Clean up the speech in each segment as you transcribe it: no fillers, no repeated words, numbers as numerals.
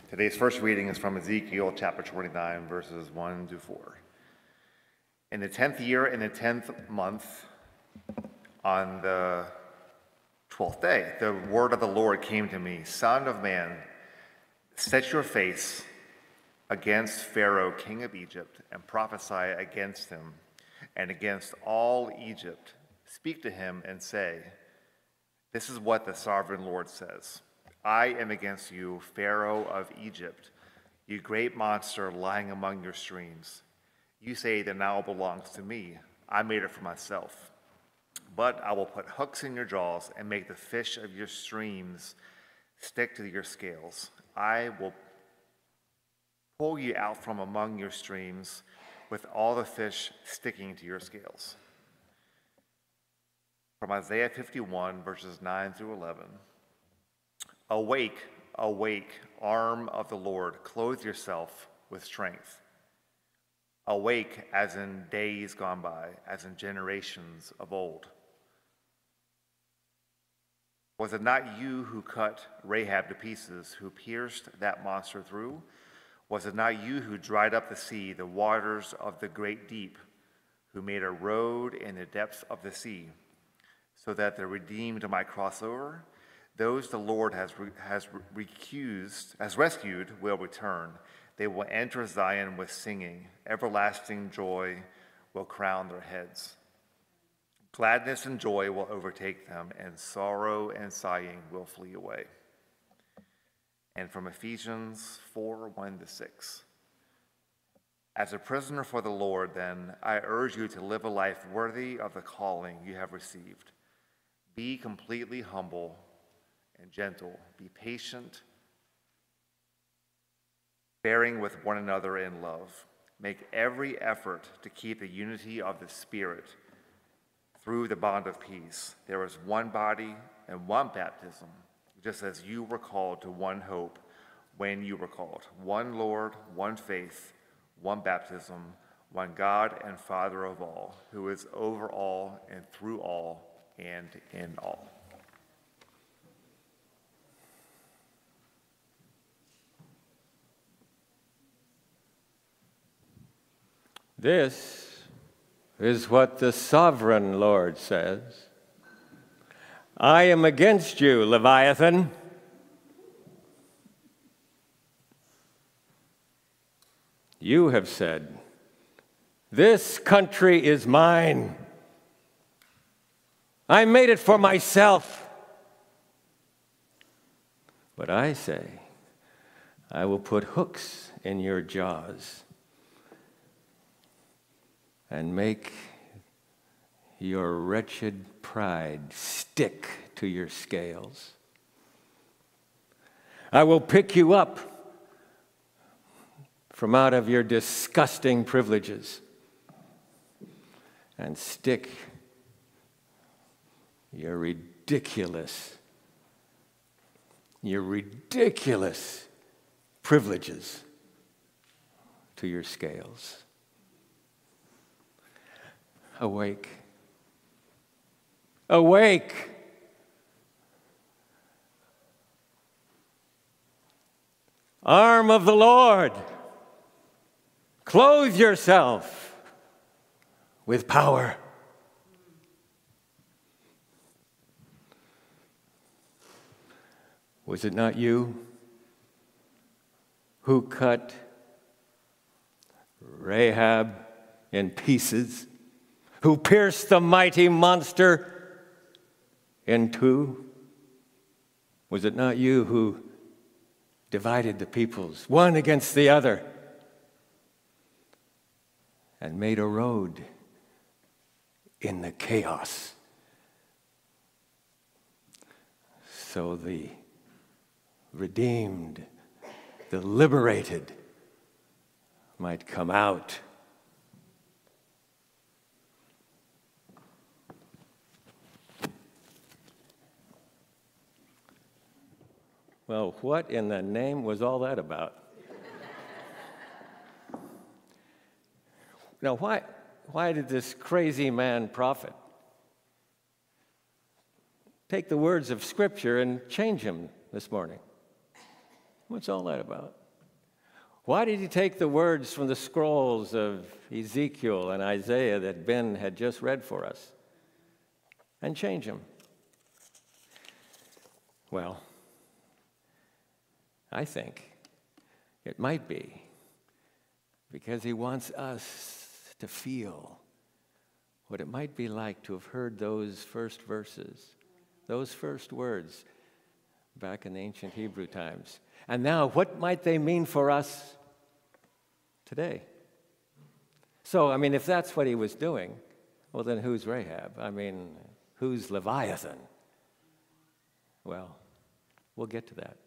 Today's first reading is from Ezekiel chapter 29, verses 1 to 4. In the 10th year, in the 10th month, on the 12th day, the word of the Lord came to me, Son of man, set your face against Pharaoh, king of Egypt, and prophesy against him and against all Egypt. Speak to him and say, this is what the sovereign Lord says. I am against you, Pharaoh of Egypt, you great monster lying among your streams. You say the Nile belongs to me. I made it for myself. But I will put hooks in your jaws and make the fish of your streams stick to your scales. I will pull you out from among your streams with all the fish sticking to your scales. From Isaiah 51, verses 9 through 11. Awake, awake, arm of the Lord, clothe yourself with strength. Awake as in days gone by, as in generations of old. Was it not you who cut Rahab to pieces, who pierced that monster through? Was it not you who dried up the sea, the waters of the great deep, who made a road in the depths of the sea, so that the redeemed might cross over? Those the Lord has rescued will return. They will enter Zion with singing. Everlasting joy will crown their heads. Gladness and joy will overtake them, and sorrow and sighing will flee away. And from Ephesians 4, 1 to 6. As a prisoner for the Lord, then, I urge you to live a life worthy of the calling you have received. Be completely humble and gentle. Be patient, bearing with one another in love. Make every effort to keep the unity of the Spirit through the bond of peace. There is one body and one baptism, just as you were called to one hope when you were called. One Lord, one faith, one baptism, one God and Father of all, who is over all and through all and in all. This is what the sovereign Lord says. I am against you, Leviathan. You have said, this country is mine. I made it for myself. But I say, I will put hooks in your jaws and make your wretched pride stick to your scales. I will pick you up from out of your disgusting privileges and stick your ridiculous privileges to your scales. Awake. Awake. Arm of the Lord, clothe yourself with power. Was it not you who cut Rahab in pieces, who pierced the mighty monster in two? Was it not you who divided the peoples, one against the other, and made a road in the chaos, so the redeemed, the liberated might come out? Well, what in the name was all that about? Now, why did this crazy man prophet take the words of Scripture and change them this morning? What's all that about? Why did he take the words from the scrolls of Ezekiel and Isaiah that Ben had just read for us and change them? Well, I think it might be because he wants us to feel what it might be like to have heard those first verses, those first words back in ancient Hebrew times. And now, what might they mean for us today? So, if that's what he was doing, well, then who's Rahab? Who's Leviathan? Well, we'll get to that.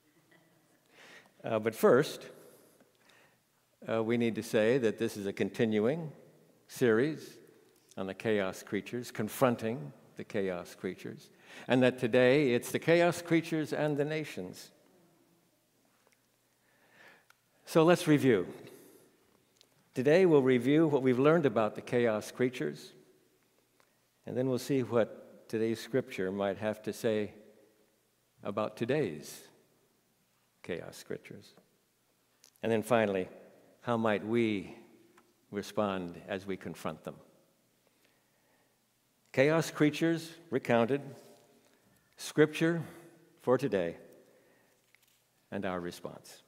But first, we need to say that this is a continuing series on the chaos creatures, confronting the chaos creatures, and that today it's the chaos creatures and the nations. So let's review. Today we'll review what we've learned about the chaos creatures, and then we'll see what today's scripture might have to say about today's chaos creatures. And then finally, how might we respond as we confront them? Chaos creatures recounted, scripture for today, and our response.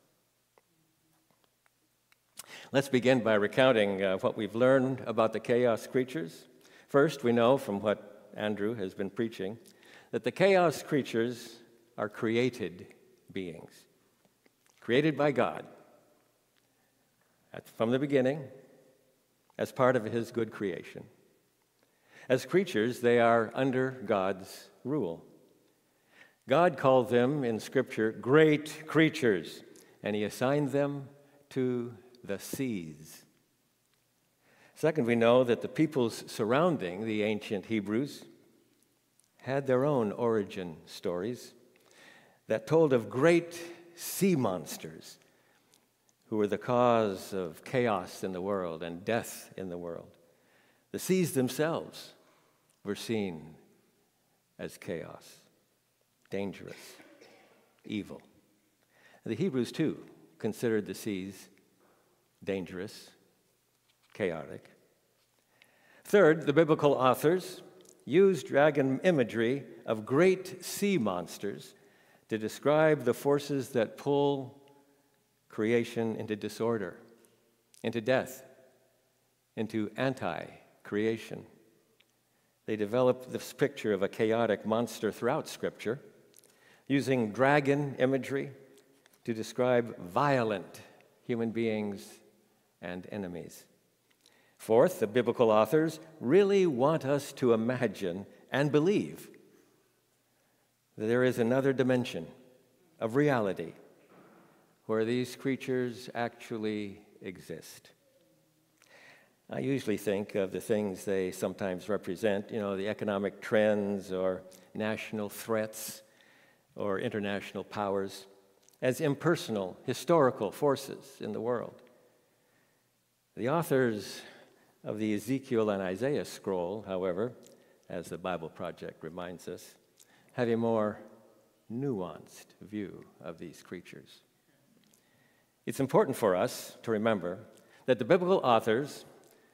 Let's begin by recounting what we've learned about the chaos creatures. First, we know from what Andrew has been preaching that the chaos creatures are created beings, created by God from the beginning as part of his good creation. As creatures, they are under God's rule. God called them in Scripture great creatures, and he assigned them to the seas. Second, we know that the peoples surrounding the ancient Hebrews had their own origin stories that told of great sea monsters who were the cause of chaos in the world and death in the world. The seas themselves were seen as chaos, dangerous, evil. The Hebrews, too, considered the seas dangerous, chaotic. Third, the biblical authors used dragon imagery of great sea monsters to describe the forces that pull creation into disorder, into death, into anti-creation. They developed this picture of a chaotic monster throughout Scripture, using dragon imagery to describe violent human beings and enemies. Fourth, the biblical authors really want us to imagine and believe that there is another dimension of reality where these creatures actually exist. I usually think of the things they sometimes represent, the economic trends or national threats or international powers, as impersonal, historical forces in the world. The authors of the Ezekiel and Isaiah scroll, however, as the Bible Project reminds us, have a more nuanced view of these creatures. It's important for us to remember that the biblical authors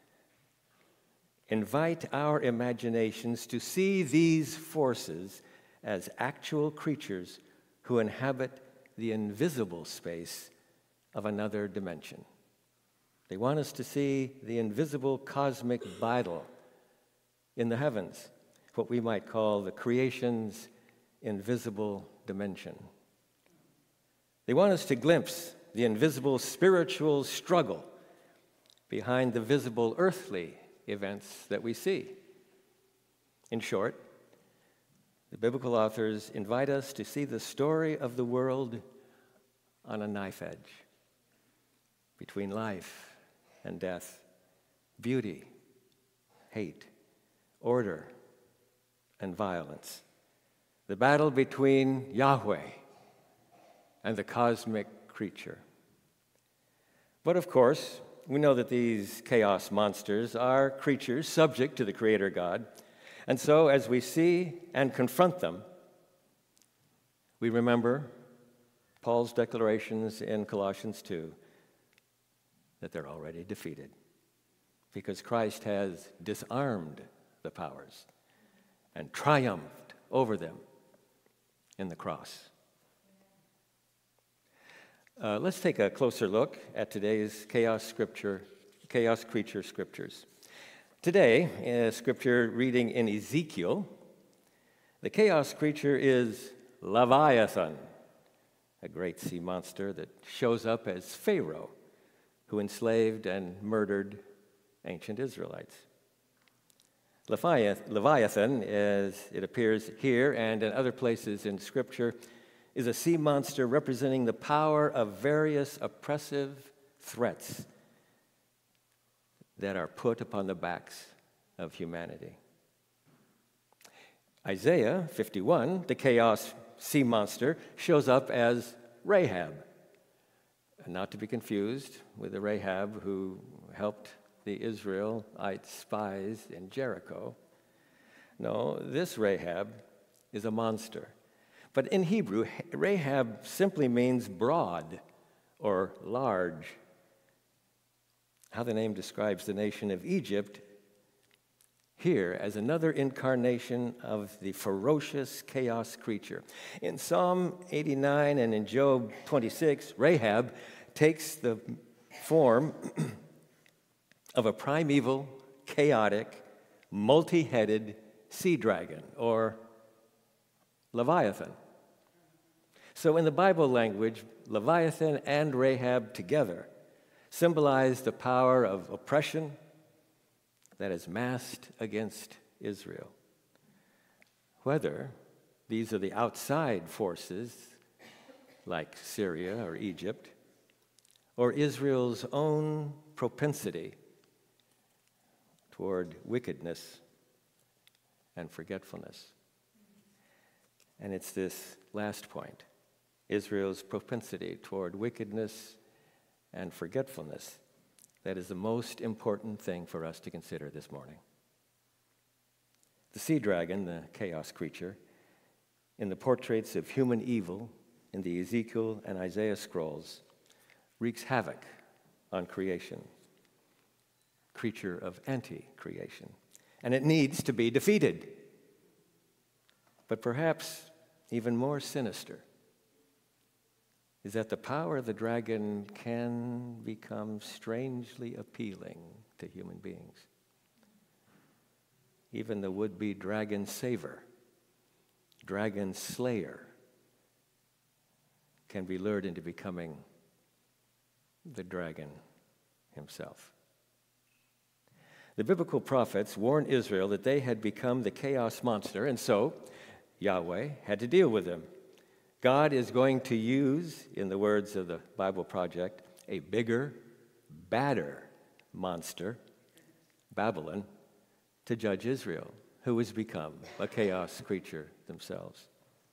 invite our imaginations to see these forces as actual creatures who inhabit the invisible space of another dimension. They want us to see the invisible cosmic battle in the heavens, what we might call the creation's invisible dimension. They want us to glimpse the invisible spiritual struggle behind the visible earthly events that we see. In short, the biblical authors invite us to see the story of the world on a knife edge between life and death, beauty, hate, order, and violence. The battle between Yahweh and the cosmic creature. But of course, we know that these chaos monsters are creatures subject to the Creator God. And so as we see and confront them, we remember Paul's declarations in Colossians 2 that they're already defeated, because Christ has disarmed the powers and triumphed over them in the cross. Let's take a closer look at today's chaos creature scriptures. Today, scripture reading in Ezekiel, the chaos creature is Leviathan, a great sea monster that shows up as Pharaoh, who enslaved and murdered ancient Israelites. Leviathan, as it appears here and in other places in Scripture, is a sea monster representing the power of various oppressive threats that are put upon the backs of humanity. Isaiah 51, the chaos sea monster, shows up as Rahab, not to be confused with the Rahab who helped the Israelite spies in Jericho. No, this Rahab is a monster. But in Hebrew, Rahab simply means broad or large. How the name describes the nation of Egypt here as another incarnation of the ferocious chaos creature. In Psalm 89 and in Job 26, Rahab takes the form of a primeval, chaotic, multi-headed sea dragon, or Leviathan. So in the Bible language, Leviathan and Rahab together symbolize the power of oppression that is massed against Israel. Whether these are the outside forces, like Syria or Egypt, or Israel's own propensity toward wickedness and forgetfulness. And it's this last point, Israel's propensity toward wickedness and forgetfulness, that is the most important thing for us to consider this morning. The sea dragon, the chaos creature, in the portraits of human evil in the Ezekiel and Isaiah scrolls, wreaks havoc on creation, creature of anti-creation, and it needs to be defeated. But perhaps even more sinister is that the power of the dragon can become strangely appealing to human beings. Even the would-be dragon saver, dragon slayer, can be lured into becoming the dragon himself. The biblical prophets warned Israel that they had become the chaos monster, and so Yahweh had to deal with them. God is going to use, in the words of the Bible Project, a bigger, badder monster, Babylon, to judge Israel, who has become a chaos creature themselves.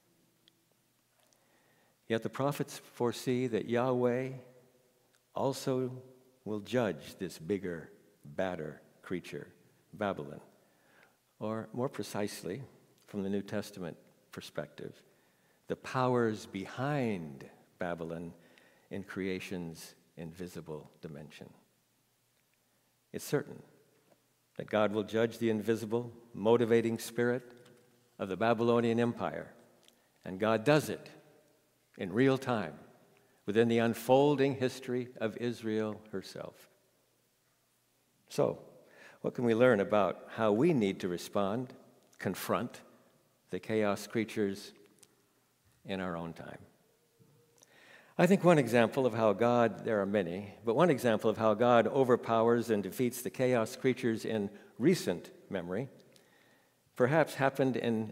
Yet the prophets foresee that Yahweh also will judge this bigger, badder creature, Babylon, or more precisely, from the New Testament perspective, the powers behind Babylon in creation's invisible dimension. It's certain that God will judge the invisible, motivating spirit of the Babylonian Empire, and God does it in real time within the unfolding history of Israel herself. So, what can we learn about how we need to respond, confront the chaos creatures in our own time? I think one example of how God, there are many, but one example of how God overpowers and defeats the chaos creatures in recent memory perhaps happened in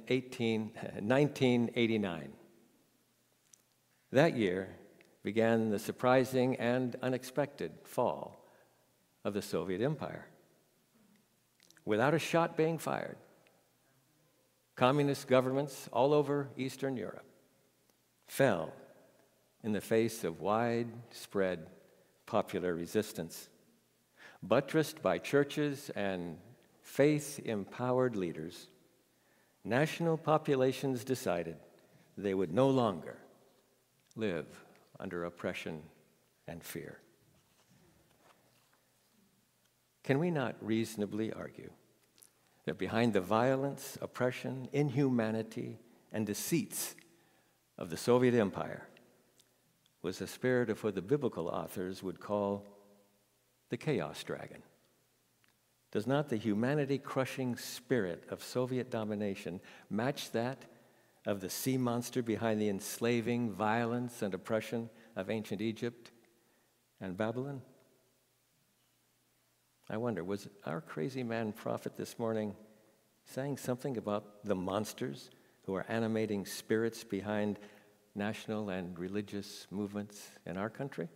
1989. That year began the surprising and unexpected fall of the Soviet Empire. Without a shot being fired, communist governments all over Eastern Europe fell in the face of widespread popular resistance. Buttressed by churches and faith-empowered leaders, national populations decided they would no longer live under oppression and fear. can we not reasonably argue that behind the violence, oppression, inhumanity, and deceits of the Soviet Empire was a spirit of what the biblical authors would call the chaos dragon? Does not the humanity-crushing spirit of Soviet domination match that of the sea monster behind the enslaving violence and oppression of ancient Egypt and Babylon? I wonder, was our crazy man prophet this morning saying something about the monsters who are animating spirits behind national and religious movements in our country?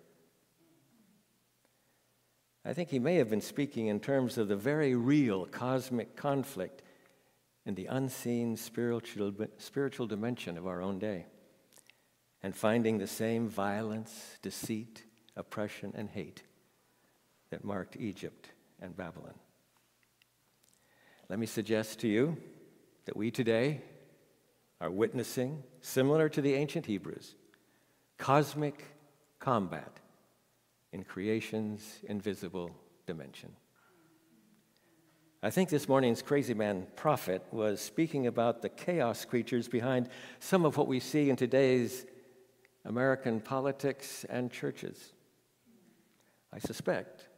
I think he may have been speaking in terms of the very real cosmic conflict in the unseen spiritual dimension of our own day, and finding the same violence, deceit, oppression, and hate that marked Egypt and Babylon. Let me suggest to you that we today are witnessing, similar to the ancient Hebrews, cosmic combat in creation's invisible dimension. I think this morning's crazy man prophet was speaking about the chaos creatures behind some of what we see in today's American politics and churches. I suspect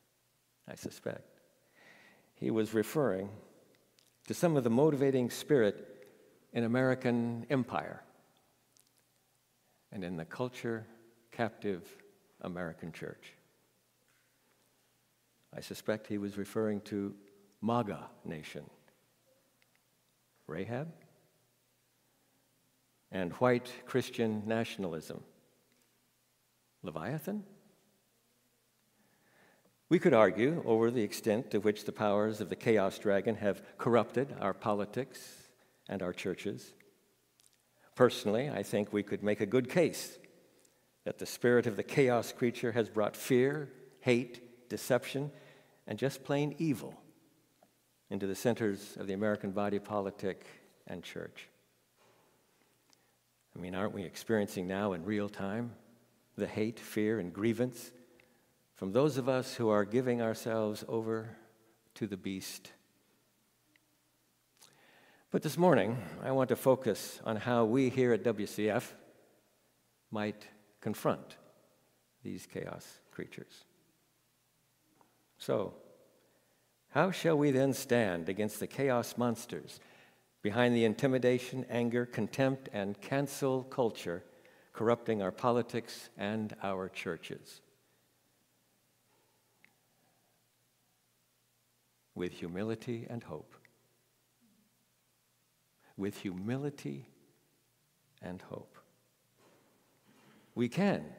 he was referring to some of the motivating spirit in American empire and in the culture-captive American church. I suspect he was referring to MAGA nation, Rahab, and white Christian nationalism, Leviathan. We could argue over the extent to which the powers of the chaos dragon have corrupted our politics and our churches. Personally, I think we could make a good case that the spirit of the chaos creature has brought fear, hate, deception, and just plain evil into the centers of the American body politic and church. I mean, aren't we experiencing now in real time the hate, fear, and grievance from those of us who are giving ourselves over to the beast? But this morning, I want to focus on how we here at WCF might confront these chaos creatures. So, how shall we then stand against the chaos monsters behind the intimidation, anger, contempt, and cancel culture corrupting our politics and our churches? With humility and hope. With humility and hope. We can,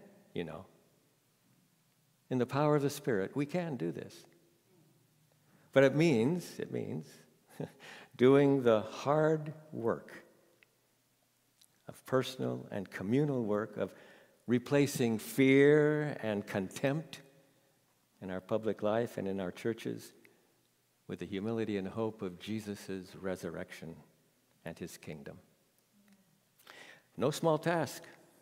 in the power of the Spirit, we can do this. But it means doing the hard work of personal and communal work of replacing fear and contempt in our public life and in our churches with the humility and hope of Jesus' resurrection and his kingdom. No small task,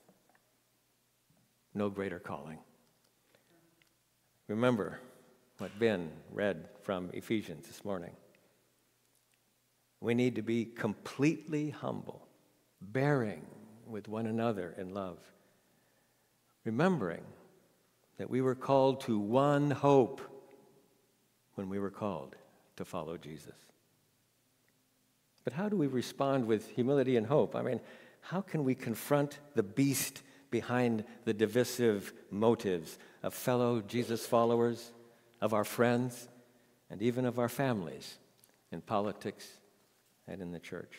no greater calling. Remember what Ben read from Ephesians this morning. We need to be completely humble, bearing with one another in love, remembering that we were called to one hope when we were called to follow Jesus. But how do we respond with humility and hope? I mean, how can we confront the beast behind the divisive motives of fellow Jesus followers, of our friends, and even of our families in politics and in the church?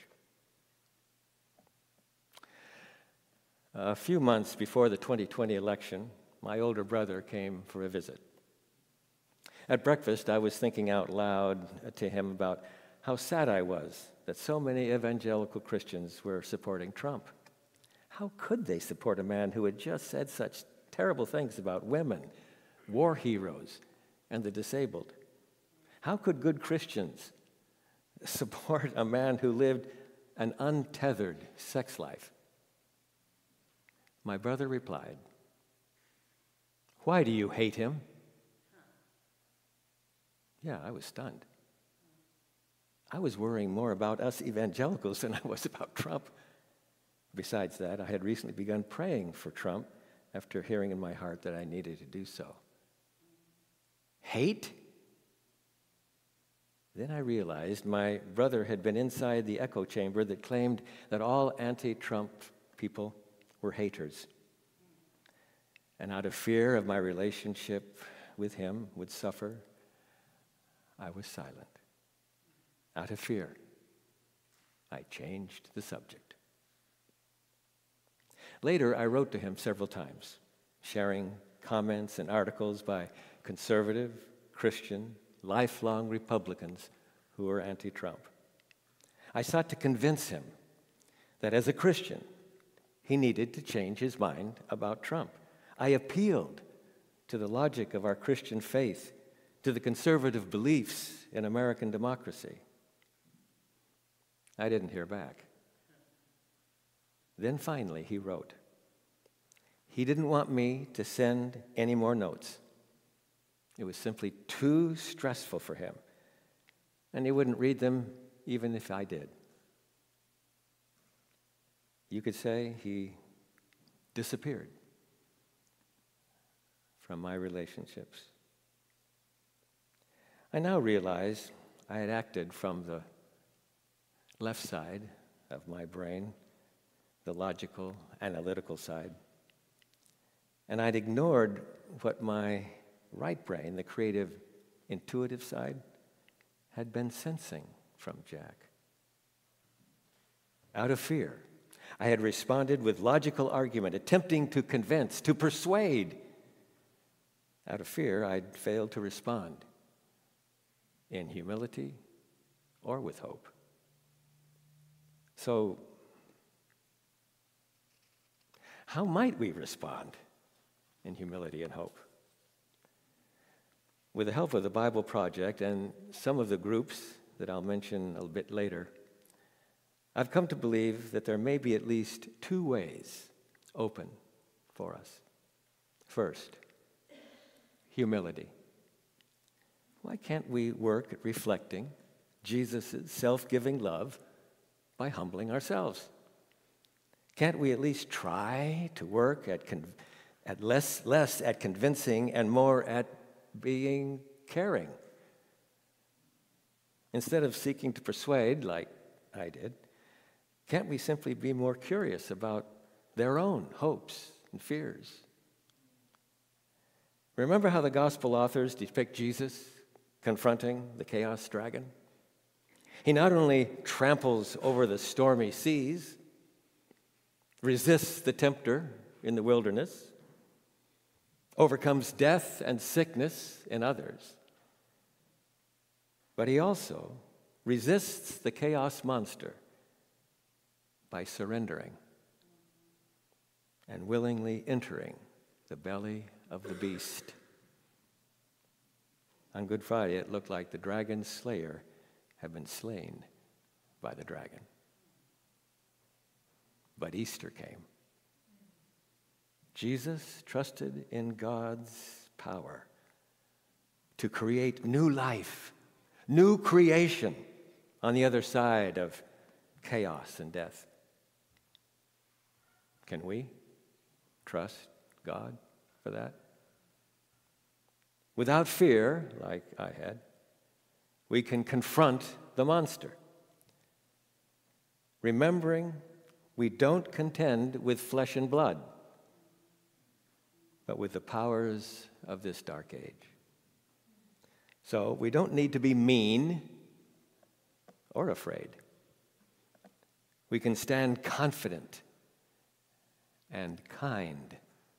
A few months before the 2020 election, my older brother came for a visit. At breakfast, I was thinking out loud to him about how sad I was that so many evangelical Christians were supporting Trump. How could they support a man who had just said such terrible things about women, war heroes, and the disabled? How could good Christians support a man who lived an untethered sex life? My brother replied, "Why do you hate him?" Yeah, I was stunned. I was worrying more about us evangelicals than I was about Trump. Besides that, I had recently begun praying for Trump after hearing in my heart that I needed to do so. Hate? Then I realized my brother had been inside the echo chamber that claimed that all anti-Trump people were haters. And out of fear of my relationship with him would suffer, I was silent. Out of fear, I changed the subject. Later, I wrote to him several times, sharing comments and articles by conservative, Christian, lifelong Republicans who were anti-Trump. I sought to convince him that as a Christian, he needed to change his mind about Trump. I appealed to the logic of our Christian faith, to the conservative beliefs in American democracy. I didn't hear back. Then finally, he wrote. He didn't want me to send any more notes. It was simply too stressful for him, and he wouldn't read them even if I did. You could say he disappeared from my relationships. I now realize I had acted from the left side of my brain, the logical, analytical side, and I'd ignored what my right brain, the creative, intuitive side, had been sensing from Jack. Out of fear, I had responded with logical argument, attempting to convince, to persuade. Out of fear, I'd failed to respond in humility or with hope. So, how might we respond in humility and hope? With the help of the Bible Project and some of the groups that I'll mention a bit later, I've come to believe that there may be at least two ways open for us. First, humility. Why can't we work at reflecting Jesus' self-giving love by humbling ourselves? Can't we at least try to work at less at convincing and more at being caring? Instead of seeking to persuade, like I did, can't we simply be more curious about their own hopes and fears? Remember how the gospel authors depict Jesus confronting the chaos dragon? He not only tramples over the stormy seas, resists the tempter in the wilderness, overcomes death and sickness in others, but he also resists the chaos monster by surrendering and willingly entering the belly of the beast. On Good Friday, it looked like the dragon's slayer had been slain by the dragon. But Easter came. Jesus trusted in God's power to create new life, new creation on the other side of chaos and death. Can we trust God for that? Without fear, like I had, we can confront the monster, remembering we don't contend with flesh and blood, but with the powers of this dark age. So we don't need to be mean or afraid. We can stand confident and kind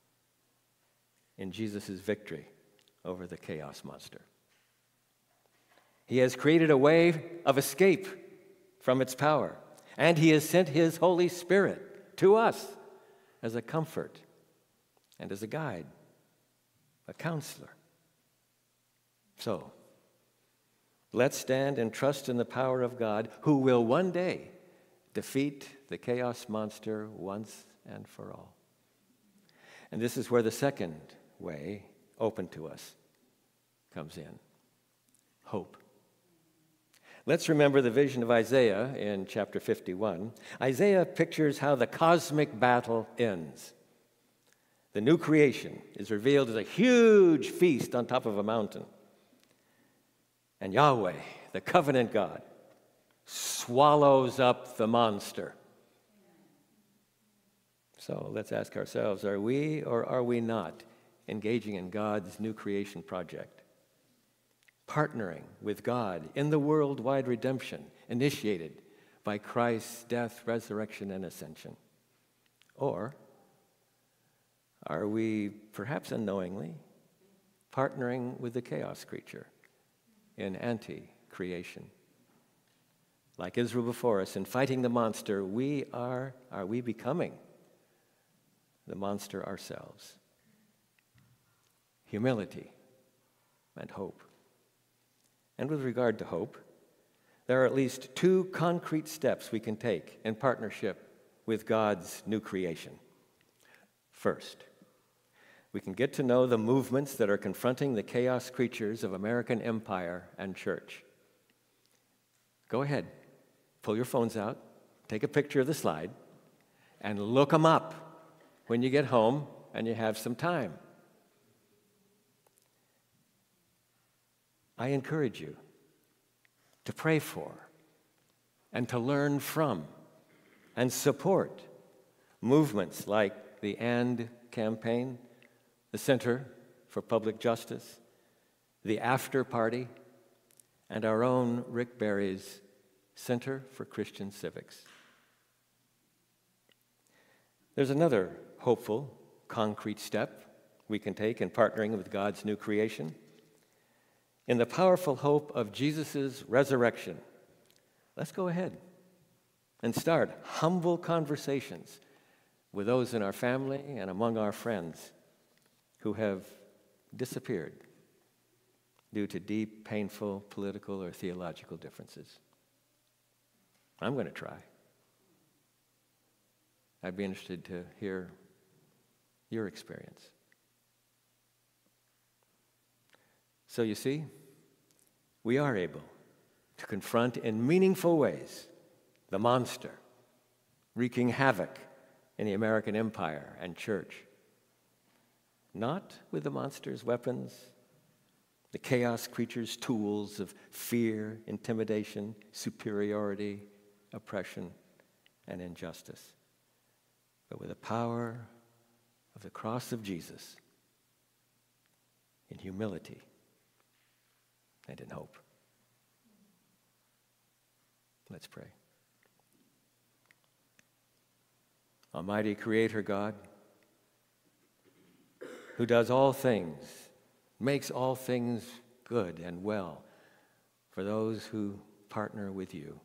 in Jesus' victory over the chaos monster. He has created a way of escape from its power, and he has sent his Holy Spirit to us as a comfort and as a guide, a counselor. So, let's stand and trust in the power of God, who will one day defeat the chaos monster once and for all. And this is where the second way open to us comes in. hope. Let's remember the vision of Isaiah in chapter 51. Isaiah pictures how the cosmic battle ends. The new creation is revealed as a huge feast on top of a mountain. And Yahweh, the covenant God, swallows up the monster. So let's ask ourselves, are we or are we not engaging in God's new creation project? Partnering with God in the worldwide redemption initiated by Christ's death, resurrection, and ascension? Or are we, perhaps unknowingly, partnering with the chaos creature in anti-creation? Like Israel before us, in fighting the monster, are we becoming the monster ourselves? Humility and hope. And with regard to hope, there are at least two concrete steps we can take in partnership with God's new creation. First, we can get to know the movements that are confronting the chaos creatures of American empire and church. Go ahead, pull your phones out, take a picture of the slide, and look them up when you get home and you have some time. I encourage you to pray for and to learn from and support movements like the AND campaign, the Center for Public Justice, the After Party, and our own Rick Barry's Center for Christian Civics. There's another hopeful, concrete step we can take in partnering with God's new creation. In the powerful hope of Jesus' resurrection, let's go ahead and start humble conversations with those in our family and among our friends who have disappeared due to deep, painful political or theological differences. I'm going to try. I'd be interested to hear your experience. So you see, we are able to confront in meaningful ways the monster wreaking havoc in the American empire and church. Not with the monster's weapons, the chaos creature's tools of fear, intimidation, superiority, oppression, and injustice, but with the power of the cross of Jesus in humility and in hope. Let's pray. Almighty Creator God, who does all things, makes all things good and well for those who partner with you,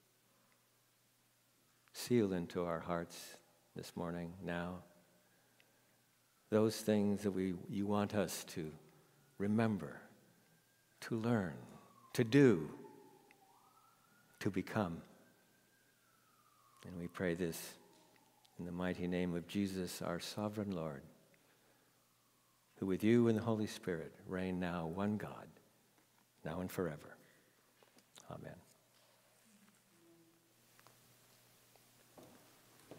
seal into our hearts this morning now those things that you want us to remember, to learn, to do, to become. And we pray this in the mighty name of Jesus, our sovereign Lord, who with you and the Holy Spirit reign now one God, now and forever. Amen.